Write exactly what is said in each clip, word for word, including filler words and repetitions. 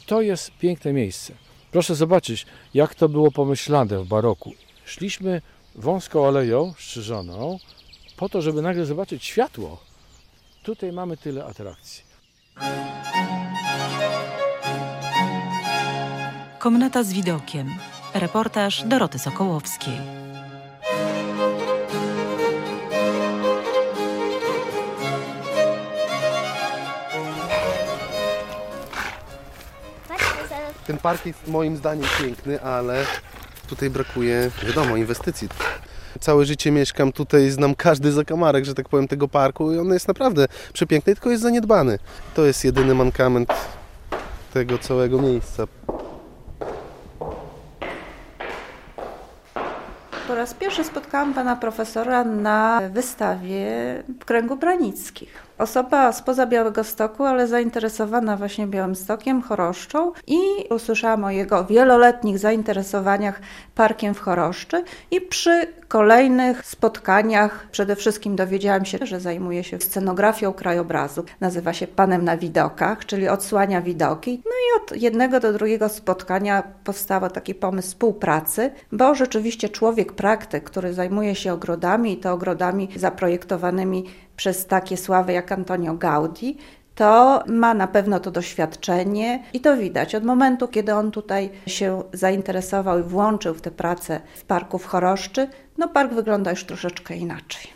to jest piękne miejsce. Proszę zobaczyć, jak to było pomyślane w baroku. Szliśmy wąską aleją strzyżoną po to, żeby nagle zobaczyć światło. Tutaj mamy tyle atrakcji. Komnata z widokiem. Reportaż Doroty Sokołowskiej. Ten park jest moim zdaniem piękny, ale tutaj brakuje, wiadomo, inwestycji. Całe życie mieszkam tutaj, znam każdy zakamarek, że tak powiem, tego parku i on jest naprawdę przepiękny, tylko jest zaniedbany. To jest jedyny mankament tego całego miejsca. Po raz pierwszy spotkałam pana profesora na wystawie w Kręgu Branickich. Osoba spoza Białegostoku, ale zainteresowana właśnie Białymstokiem, Choroszczą i usłyszałam o jego wieloletnich zainteresowaniach parkiem w Choroszczy i przy kolejnych spotkaniach przede wszystkim dowiedziałam się, że zajmuje się scenografią krajobrazu. Nazywa się Panem na widokach, czyli odsłania widoki. No i od jednego do drugiego spotkania powstał taki pomysł współpracy, bo rzeczywiście człowiek praktyk, który zajmuje się ogrodami i to ogrodami zaprojektowanymi przez takie sławy jak Antonio Gaudí, to ma na pewno to doświadczenie i to widać. Od momentu, kiedy on tutaj się zainteresował i włączył w tę pracę w parku w Choroszczy, no park wygląda już troszeczkę inaczej.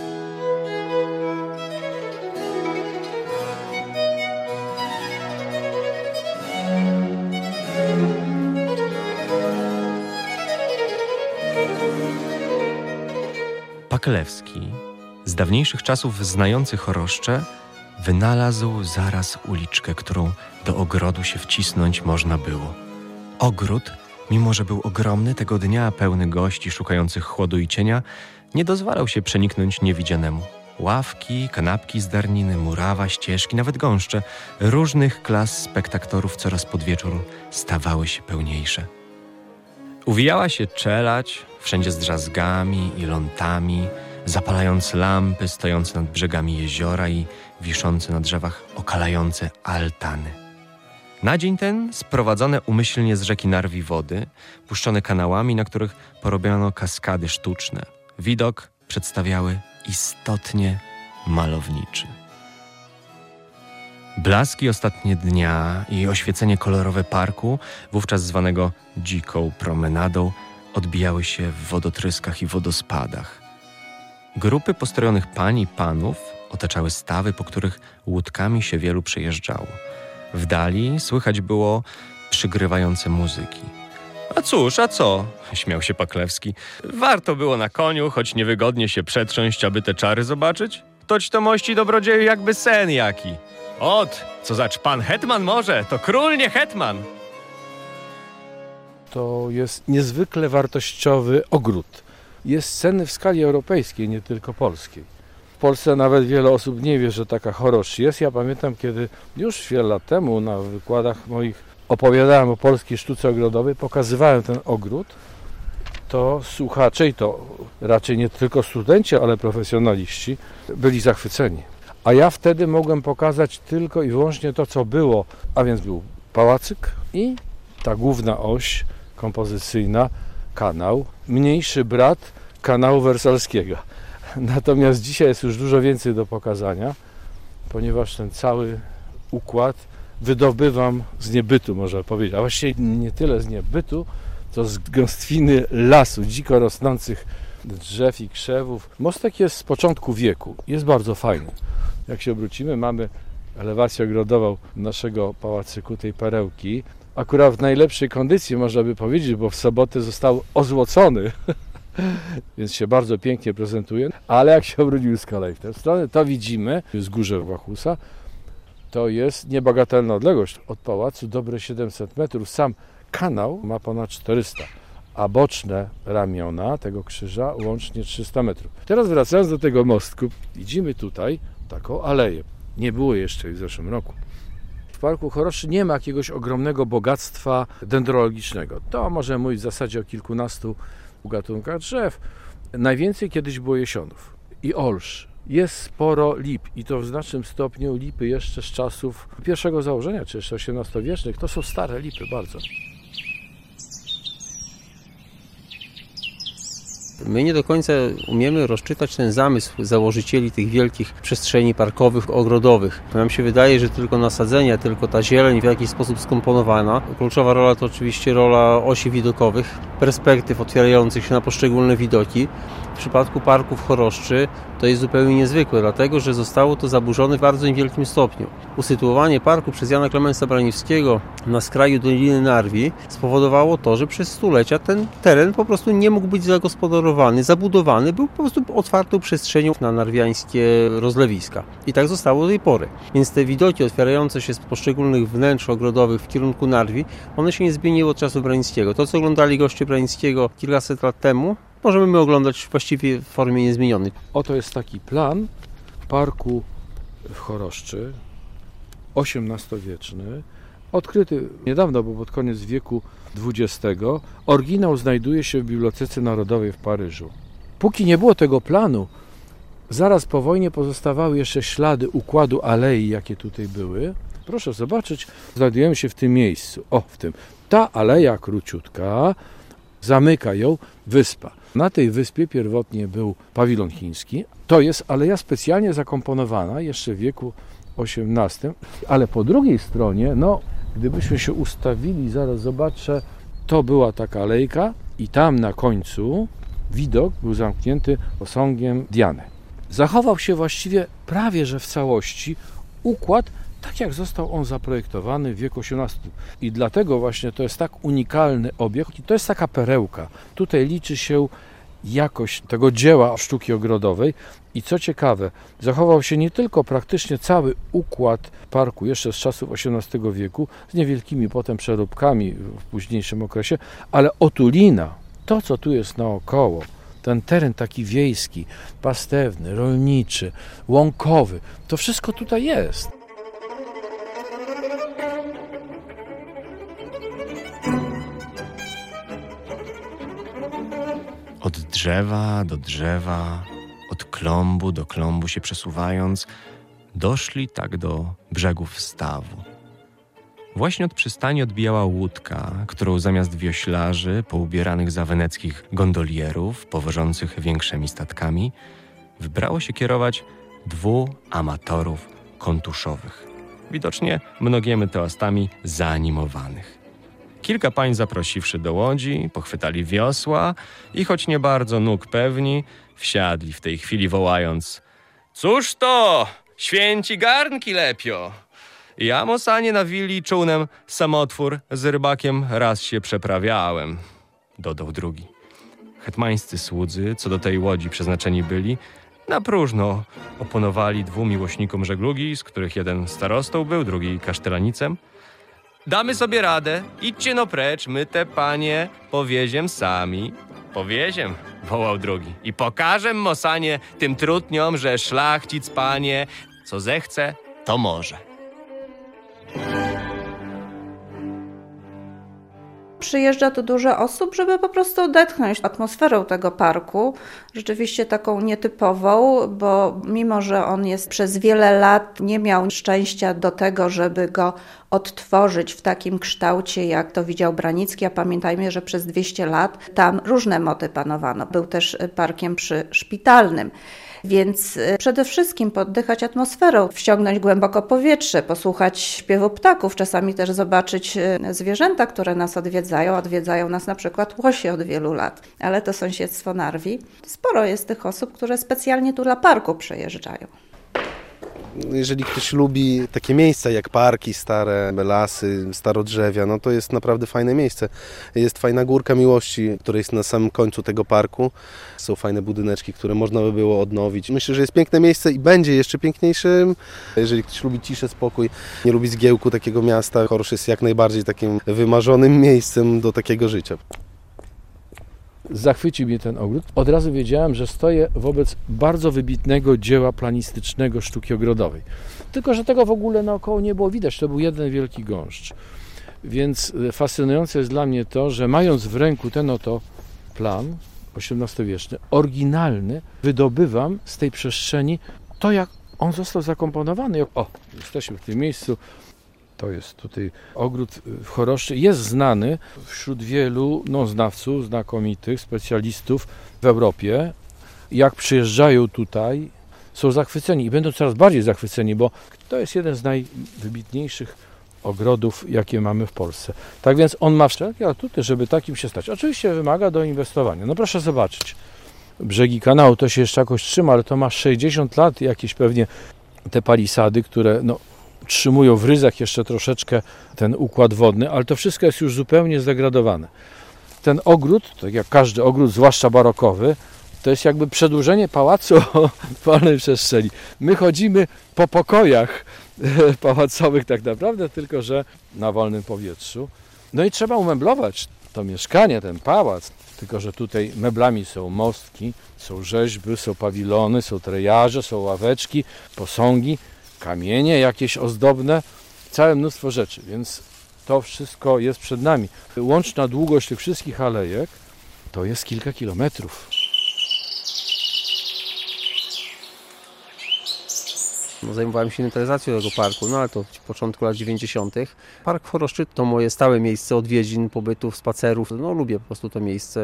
Pakelewski, z dawniejszych czasów znający Choroszcze, wynalazł zaraz uliczkę, którą do ogrodu się wcisnąć można było. Ogród, mimo że był ogromny, tego dnia pełny gości szukających chłodu i cienia, nie dozwalał się przeniknąć niewidzianemu. Ławki, kanapki z darniny, murawa, ścieżki, nawet gąszcze różnych klas spektatorów coraz pod wieczór stawały się pełniejsze. Uwijała się czelać, wszędzie z drzazgami i lątami, zapalając lampy stojące nad brzegami jeziora i wiszące na drzewach okalające altany. Na dzień ten sprowadzone umyślnie z rzeki Narwi wody, puszczone kanałami, na których porobiono kaskady sztuczne. Widok przedstawiały istotnie malowniczy. Blaski ostatnie dnia i oświecenie kolorowe parku, wówczas zwanego dziką promenadą, odbijały się w wodotryskach i wodospadach. Grupy postrojonych pań i panów otaczały stawy, po których łódkami się wielu przejeżdżało. W dali słychać było przygrywające muzyki. A cóż, a co? Śmiał się Pakelewski. Warto było na koniu, choć niewygodnie się przetrząść, aby te czary zobaczyć. Toć to mości dobrodzieju jakby sen jaki. Ot, co zacz pan hetman może, to król nie hetman. To jest niezwykle wartościowy ogród. Jest cenny w skali europejskiej, nie tylko polskiej. W Polsce nawet wiele osób nie wie, że taka Choroszcz jest. Ja pamiętam, kiedy już wiele lat temu na wykładach moich opowiadałem o polskiej sztuce ogrodowej, pokazywałem ten ogród, to słuchacze, i to raczej nie tylko studenci, ale profesjonaliści, byli zachwyceni. A ja wtedy mogłem pokazać tylko i wyłącznie to, co było, a więc był pałacyk i ta główna oś kompozycyjna, kanał, mniejszy brat kanału wersalskiego. Natomiast dzisiaj jest już dużo więcej do pokazania, ponieważ ten cały układ wydobywam z niebytu, można powiedzieć, a właściwie nie tyle z niebytu, co z gęstwiny lasu, dziko rosnących drzew i krzewów. Mostek jest z początku wieku, jest bardzo fajny. Jak się obrócimy, mamy elewację ogrodową naszego pałacyku, tej perełki. Akurat w najlepszej kondycji, można by powiedzieć, bo w sobotę został ozłocony, więc się bardzo pięknie prezentuje. Ale jak się obrócił z kolei w tę stronę, to widzimy wzgórze Łachusa. To jest niebagatelna odległość od pałacu, dobre siedemset metrów. Sam kanał ma ponad czterysta, a boczne ramiona tego krzyża łącznie trzysta metrów. Teraz wracając do tego mostku, widzimy tutaj taką aleję. Nie było jeszcze w zeszłym roku. W parku Choroszczy nie ma jakiegoś ogromnego bogactwa dendrologicznego. To może mówić w zasadzie o kilkunastu gatunkach drzew. Najwięcej kiedyś było jesionów i olsz. Jest sporo lip i to w znacznym stopniu lipy jeszcze z czasów pierwszego założenia, czy jeszcze osiemnastowiecznych. To są stare lipy bardzo. My nie do końca umiemy rozczytać ten zamysł założycieli tych wielkich przestrzeni parkowych, ogrodowych. Nam się wydaje, że tylko nasadzenia, tylko ta zieleń w jakiś sposób skomponowana. Kluczowa rola to oczywiście rola osi widokowych, perspektyw otwierających się na poszczególne widoki. W przypadku parków Choroszczy to jest zupełnie niezwykłe, dlatego że zostało to zaburzone w bardzo niewielkim stopniu. Usytuowanie parku przez Jana Klemensa Braniewskiego na skraju Doliny Narwi spowodowało to, że przez stulecia ten teren po prostu nie mógł być zagospodarowany, zabudowany, był po prostu otwartą przestrzenią na narwiańskie rozlewiska. I tak zostało do tej pory. Więc te widoki otwierające się z poszczególnych wnętrz ogrodowych w kierunku Narwi, one się nie zmieniły od czasu Branickiego. To, co oglądali goście Branickiego kilkaset lat temu, możemy my oglądać właściwie w formie niezmienionej. Oto jest taki plan parku w Choroszczy, osiemnastowieczny, odkryty niedawno, bo pod koniec wieku dwudziestego. Oryginał znajduje się w Bibliotece Narodowej w Paryżu. Póki nie było tego planu, zaraz po wojnie pozostawały jeszcze ślady układu alei, jakie tutaj były. Proszę zobaczyć, znajdujemy się w tym miejscu. O, w tym. Ta aleja króciutka, zamyka ją wyspa. Na tej wyspie pierwotnie był pawilon chiński. To jest aleja specjalnie zakomponowana jeszcze w wieku osiemnastym, ale po drugiej stronie, no, gdybyśmy się ustawili, zaraz zobaczę, to była taka alejka i tam na końcu widok był zamknięty posągiem Diany. Zachował się właściwie prawie że w całości układ, tak jak został on zaprojektowany w wieku osiemnastym. I dlatego właśnie to jest tak unikalny obiekt i to jest taka perełka. Tutaj liczy się jakość tego dzieła sztuki ogrodowej i co ciekawe, zachował się nie tylko praktycznie cały układ parku jeszcze z czasów osiemnastego wieku, z niewielkimi potem przeróbkami w późniejszym okresie, ale otulina, to co tu jest naokoło, ten teren taki wiejski, pastewny, rolniczy, łąkowy, to wszystko tutaj jest. Od drzewa do drzewa, od klombu do klombu się przesuwając, doszli tak do brzegów stawu. Właśnie od przystani odbijała łódka, którą zamiast wioślarzy, poubieranych za weneckich gondolierów, powożących większymi statkami, wybrało się kierować dwóch amatorów kontuszowych, widocznie mnogimi toastami zaanimowanych. Kilka pań zaprosiwszy do łodzi, pochwytali wiosła i choć nie bardzo nóg pewni, wsiadli w tej chwili wołając: „Cóż to, święci garnki lepio! Ja, mosanie, na willi czółnem samotwór z rybakiem raz się przeprawiałem”, dodał drugi. Hetmańscy słudzy, co do tej łodzi przeznaczeni byli, na próżno oponowali dwóm miłośnikom żeglugi, z których jeden starostą był, drugi kasztelanicem. „Damy sobie radę, idźcie no precz, my te panie powieziem sami”. „Powieziem”, wołał drugi, „i pokażem, mosanie, tym trutniom, że szlachcic, panie, co zechce, to może”. Przyjeżdża tu dużo osób, żeby po prostu odetchnąć atmosferą tego parku, rzeczywiście taką nietypową, bo mimo, że on jest przez wiele lat, nie miał szczęścia do tego, żeby go odtworzyć w takim kształcie, jak to widział Branicki, a pamiętajmy, że przez dwieście lat tam różne mody panowano. Był też parkiem przyszpitalnym. Więc przede wszystkim poddychać atmosferą, wciągnąć głęboko powietrze, posłuchać śpiewu ptaków, czasami też zobaczyć zwierzęta, które nas odwiedzają. Odwiedzają nas na przykład łosie od wielu lat, ale to sąsiedztwo Narwi. Sporo jest tych osób, które specjalnie tu dla parku przejeżdżają. Jeżeli ktoś lubi takie miejsca jak parki, stare lasy, starodrzewia, no to jest naprawdę fajne miejsce. Jest fajna górka miłości, która jest na samym końcu tego parku. Są fajne budyneczki, które można by było odnowić. Myślę, że jest piękne miejsce i będzie jeszcze piękniejszym. Jeżeli ktoś lubi ciszę, spokój, nie lubi zgiełku takiego miasta, Chorosz jest jak najbardziej takim wymarzonym miejscem do takiego życia. Zachwycił mnie ten ogród. Od razu wiedziałem, że stoję wobec bardzo wybitnego dzieła planistycznego sztuki ogrodowej. Tylko że tego w ogóle naokoło nie było widać. To był jeden wielki gąszcz. Więc fascynujące jest dla mnie to, że mając w ręku ten oto plan, osiemnastowieczny, oryginalny, wydobywam z tej przestrzeni to, jak on został zakomponowany. O, jesteśmy w tym miejscu. To jest tutaj ogród w Choroszczy. Jest znany wśród wielu no, znawców, znakomitych specjalistów w Europie. Jak przyjeżdżają tutaj, są zachwyceni i będą coraz bardziej zachwyceni, bo to jest jeden z najwybitniejszych ogrodów, jakie mamy w Polsce. Tak więc on ma wszelkie atuty, żeby takim się stać. Oczywiście wymaga doinwestowania. No proszę zobaczyć. Brzegi kanału to się jeszcze jakoś trzyma, ale to ma sześćdziesiąt lat, jakieś pewnie te palisady, które no, utrzymują w ryzach jeszcze troszeczkę ten układ wodny, ale to wszystko jest już zupełnie zdegradowane. Ten ogród, tak jak każdy ogród, zwłaszcza barokowy, to jest jakby przedłużenie pałacu o wolnej przestrzeni. My chodzimy po pokojach pałacowych tak naprawdę, tylko że na wolnym powietrzu. No i trzeba umeblować to mieszkanie, ten pałac, tylko że tutaj meblami są mostki, są rzeźby, są pawilony, są trejarze, są ławeczki, posągi, kamienie jakieś ozdobne, całe mnóstwo rzeczy, więc to wszystko jest przed nami. Łączna długość tych wszystkich alejek to jest kilka kilometrów. No, zajmowałem się inwentaryzacją tego parku, no ale to w początku lat dziewięćdziesiątych. Park w Choroszczy to moje stałe miejsce odwiedzin, pobytów, spacerów. No lubię po prostu to miejsce.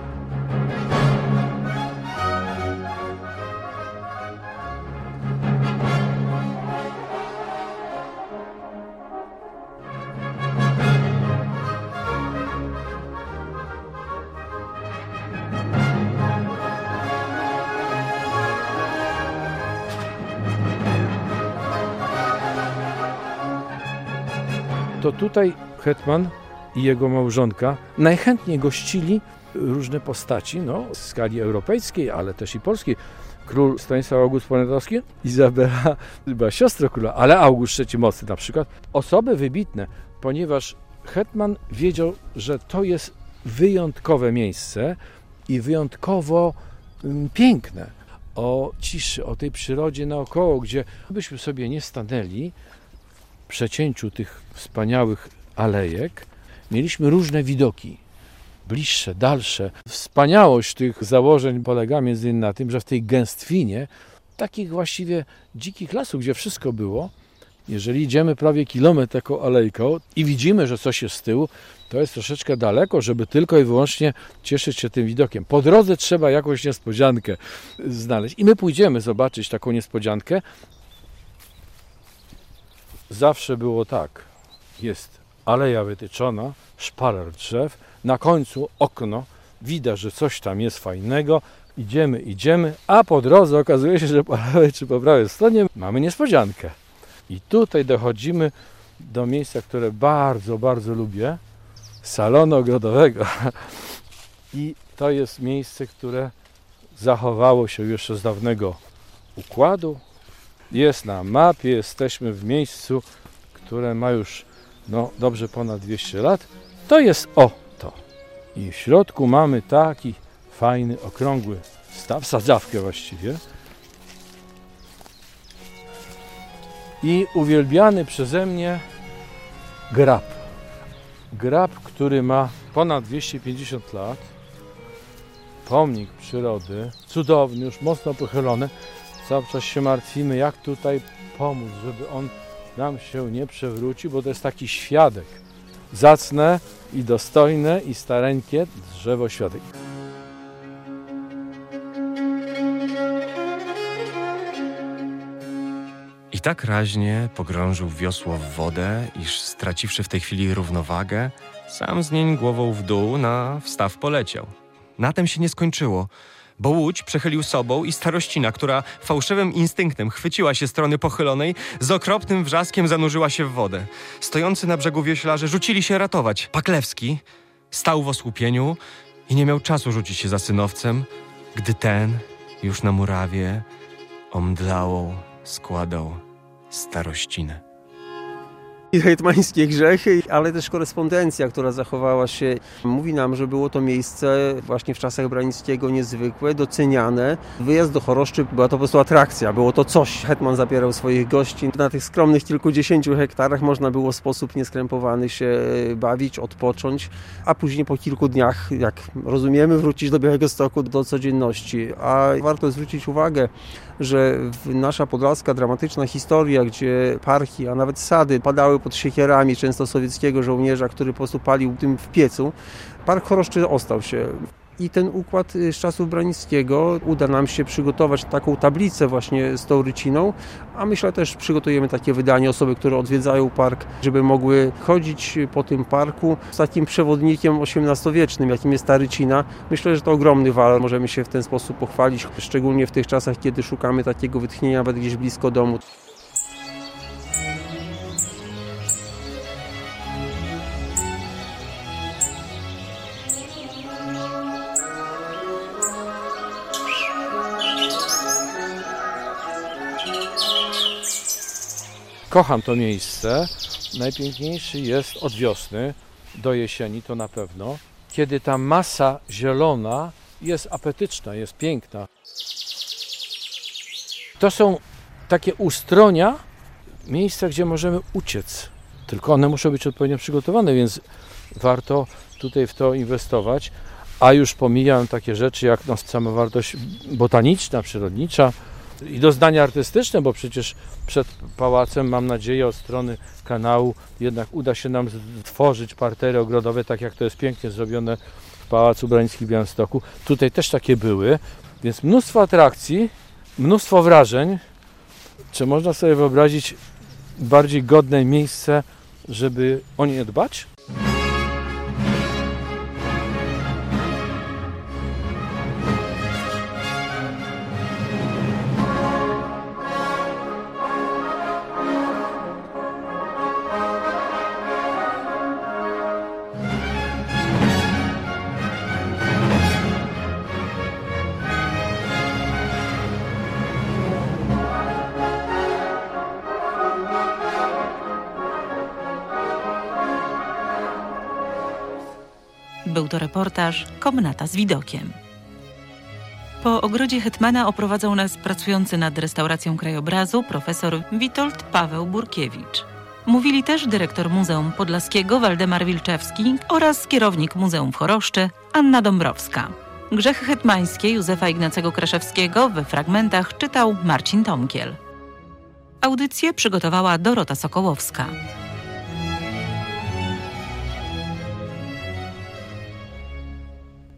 To tutaj hetman i jego małżonka najchętniej gościli różne postaci, no, w skali europejskiej, ale też i polskiej. Król Stanisław August Poniatowski, Izabela, chyba siostra króla, ale August trzeci Mocny na przykład. Osoby wybitne, ponieważ hetman wiedział, że to jest wyjątkowe miejsce i wyjątkowo mm, piękne. O ciszy, o tej przyrodzie naokoło, gdzie byśmy sobie nie stanęli, w przecięciu tych wspaniałych alejek mieliśmy różne widoki, bliższe, dalsze. Wspaniałość tych założeń polega między innymi na tym, że w tej gęstwinie takich właściwie dzikich lasów, gdzie wszystko było, jeżeli idziemy prawie kilometr taką alejką i widzimy, że coś jest z tyłu, to jest troszeczkę daleko, żeby tylko i wyłącznie cieszyć się tym widokiem. Po drodze trzeba jakąś niespodziankę znaleźć i my pójdziemy zobaczyć taką niespodziankę. Zawsze było tak, jest aleja wytyczona, szpaler drzew, na końcu okno, widać, że coś tam jest fajnego, idziemy, idziemy, a po drodze okazuje się, że po lewej czy po prawej stronie mamy niespodziankę. I tutaj dochodzimy do miejsca, które bardzo, bardzo lubię, salonu ogrodowego. I to jest miejsce, które zachowało się jeszcze z dawnego układu. Jest na mapie, jesteśmy w miejscu, które ma już no, dobrze ponad dwieście lat. To jest o to. I w środku mamy taki fajny, okrągły staw, sadzawkę właściwie. I uwielbiany przeze mnie grab. Grab, który ma ponad dwieście pięćdziesiąt lat. Pomnik przyrody, cudowny, już mocno pochylony. Cały czas się martwimy, jak tutaj pomóc, żeby on nam się nie przewrócił, bo to jest taki świadek. Zacne i dostojne i stareńkie drzewo świadek. I tak raźnie pogrążył wiosło w wodę, iż straciwszy w tej chwili równowagę, sam z nień głową w dół na wstaw poleciał. Na tym się nie skończyło, bo łódź przechylił sobą i starościna, która fałszywym instynktem chwyciła się strony pochylonej, z okropnym wrzaskiem zanurzyła się w wodę. Stojący na brzegu wioślarze rzucili się ratować. Paklewski stał w osłupieniu i nie miał czasu rzucić się za synowcem, gdy ten już na murawie omdlałą składał starościnę. I hetmańskie grzechy, ale też korespondencja, która zachowała się, mówi nam, że było to miejsce właśnie w czasach Branickiego niezwykłe, doceniane. Wyjazd do Choroszczy była to po prostu atrakcja, było to coś. Hetman zabierał swoich gości. Na tych skromnych kilkudziesięciu hektarach można było w sposób nieskrępowany się bawić, odpocząć, a później po kilku dniach, jak rozumiemy, wrócić do Białegostoku, do codzienności. A warto zwrócić uwagę, że nasza podlaska dramatyczna historia, gdzie parki, a nawet sady padały pod siekierami często sowieckiego żołnierza, który po prostu palił tym w piecu, park Choroszczy ostał się. I ten układ z czasów Branickiego uda nam się przygotować taką tablicę właśnie z tą ryciną, a myślę też przygotujemy takie wydanie, osoby, które odwiedzają park, żeby mogły chodzić po tym parku z takim przewodnikiem osiemnastowiecznym, jakim jest ta rycina. Myślę, że to ogromny walor, możemy się w ten sposób pochwalić, szczególnie w tych czasach, kiedy szukamy takiego wytchnienia nawet gdzieś blisko domu. Kocham to miejsce. Najpiękniejszy jest od wiosny do jesieni, to na pewno, kiedy ta masa zielona jest apetyczna, jest piękna. To są takie ustronia, miejsca, gdzie możemy uciec. Tylko one muszą być odpowiednio przygotowane, więc warto tutaj w to inwestować. A już pomijam takie rzeczy jak no, sama wartość botaniczna, przyrodnicza, i doznania artystyczne, bo przecież przed pałacem, mam nadzieję, od strony kanału jednak uda się nam stworzyć partery ogrodowe, tak jak to jest pięknie zrobione w Pałacu Branickim w Białymstoku. Tutaj też takie były, więc mnóstwo atrakcji, mnóstwo wrażeń. Czy można sobie wyobrazić bardziej godne miejsce, żeby o nie dbać? Był to reportaż Komnata z widokiem. Po ogrodzie hetmana oprowadzał nas pracujący nad restauracją krajobrazu profesor Witold Paweł Burkiewicz. Mówili też dyrektor Muzeum Podlaskiego Waldemar Wilczewski oraz kierownik Muzeum w Choroszczy Anna Dąbrowska. Grzechy hetmańskie Józefa Ignacego Kraszewskiego we fragmentach czytał Marcin Tomkiel. Audycję przygotowała Dorota Sokołowska.